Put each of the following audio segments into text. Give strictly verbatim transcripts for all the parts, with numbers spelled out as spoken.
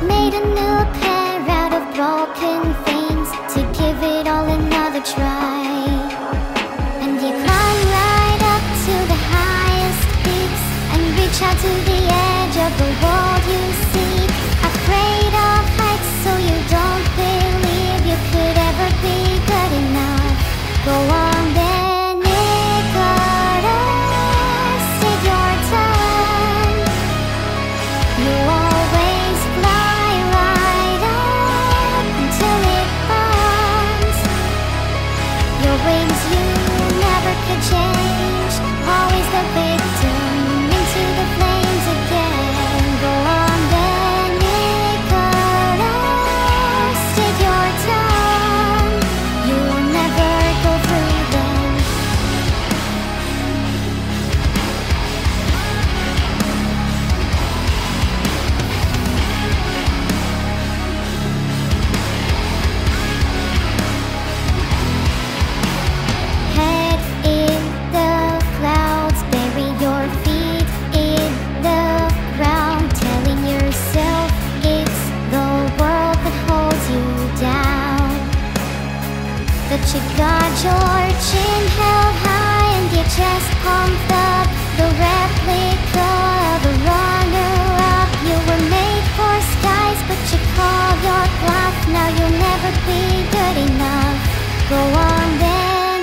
made a new pair out of broken things to give it all another try. And you climb right up to the highest peaks and reach out to the edge of the world you seek. Afraid of heights, so you don't believe you could ever be good enough. Go on then, Icarus, take your time. You always fly right up until it burns. Your wings you never could change, always the victim, into the flames again. Go on then, Icarus, take your time. You'll never go through them. Head in the clouds, bury your feet in the ground, telling yourself it's the world that holds you down. That you got your chin held high and your chest pumped up, the replica of a runner-up. You were made for skies, but you call your bluff. Now you'll never be good enough. Go on then,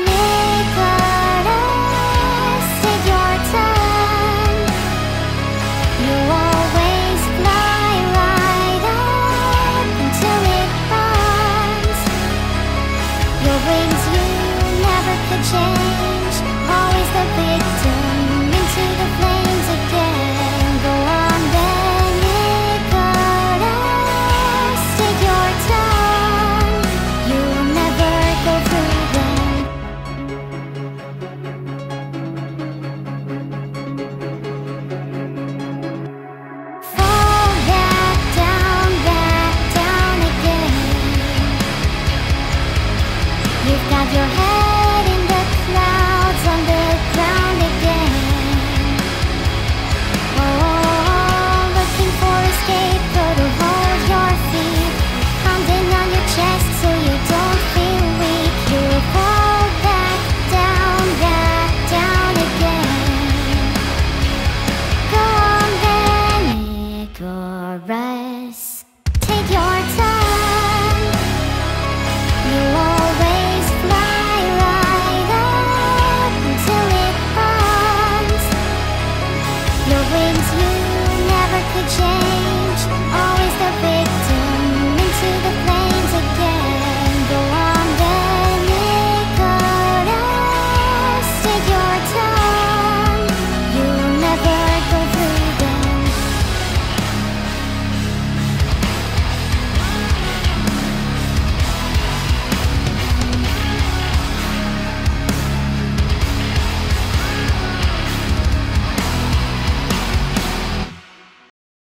Icarus, take your time. You always fly right up until it burns. Your wings you never could change, always the victim, into the flames again. Go on then, Icarus, take your time. You'll never go through them. Fall back down, back down again. You've got your head in the clouds, on the ground again. Oh, looking for a scapegoat to hold your feet, pounding on your chest so you don't feel weak. You fall back down, back down again. Go on then, Icarus.